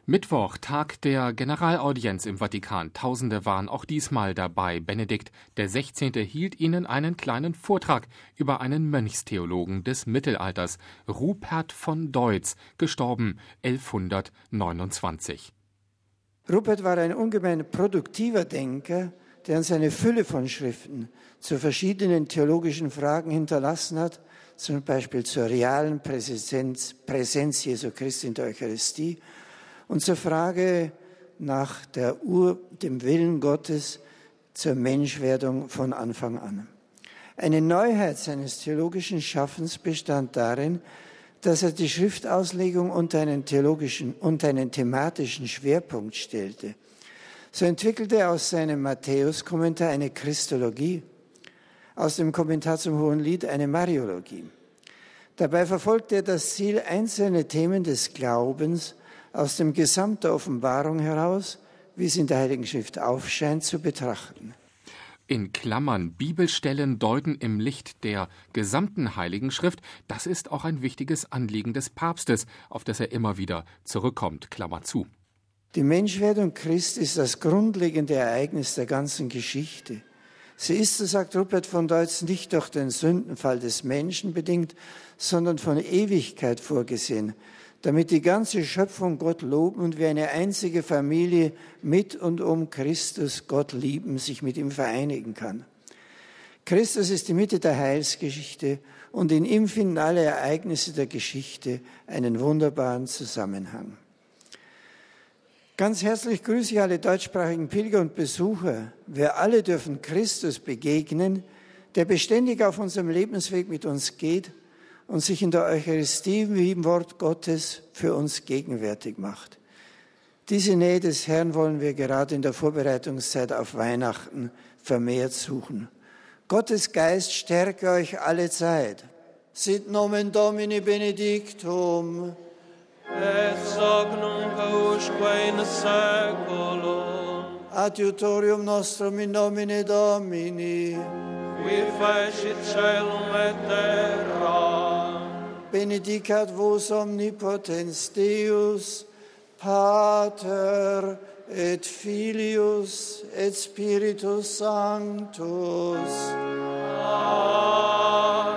Mittwoch, Tag der Generalaudienz im Vatikan. Tausende waren auch diesmal dabei. Benedikt XVI. Hielt ihnen einen kleinen Vortrag über einen Mönchstheologen des Mittelalters, Rupert von Deutz, gestorben 1129. Rupert war ein ungemein produktiver Denker, der uns eine Fülle von Schriften zu verschiedenen theologischen Fragen hinterlassen hat, zum Beispiel zur realen Präsenz Jesu Christi in der Eucharistie und zur Frage nach dem Willen Gottes zur Menschwerdung von Anfang an. Eine Neuheit seines theologischen Schaffens bestand darin, dass er die Schriftauslegung unter einen thematischen Schwerpunkt stellte. So entwickelte er aus seinem Matthäus-Kommentar eine Christologie, aus dem Kommentar zum Hohen Lied eine Mariologie. Dabei verfolgte er das Ziel, einzelne Themen des Glaubens aus dem Gesamt der Offenbarung heraus, wie es in der Heiligen Schrift aufscheint, zu betrachten. In Klammern Bibelstellen deuten im Licht der gesamten Heiligen Schrift, das ist auch ein wichtiges Anliegen des Papstes, auf das er immer wieder zurückkommt, Klammer zu. Die Menschwerdung Christi ist das grundlegende Ereignis der ganzen Geschichte. Sie ist, so sagt Rupert von Deutz, nicht durch den Sündenfall des Menschen bedingt, sondern von Ewigkeit vorgesehen, damit die ganze Schöpfung Gott loben und wie eine einzige Familie mit und um Christus Gott lieben, sich mit ihm vereinigen kann. Christus ist die Mitte der Heilsgeschichte und in ihm finden alle Ereignisse der Geschichte einen wunderbaren Zusammenhang. Ganz herzlich grüße ich alle deutschsprachigen Pilger und Besucher. Wir alle dürfen Christus begegnen, der beständig auf unserem Lebensweg mit uns geht und sich in der Eucharistie wie im Wort Gottes für uns gegenwärtig macht. Diese Nähe des Herrn wollen wir gerade in der Vorbereitungszeit auf Weihnachten vermehrt suchen. Gottes Geist stärke euch alle Zeit. Sit nomen Domini benedictum. Et hoc nunc usque in saeculum. Adiutorium nostrum in nomine Domini. Qui fecit caelum et terra. Benedicat vos omnipotens Deus, Pater et Filius et Spiritus Sanctus. Amen.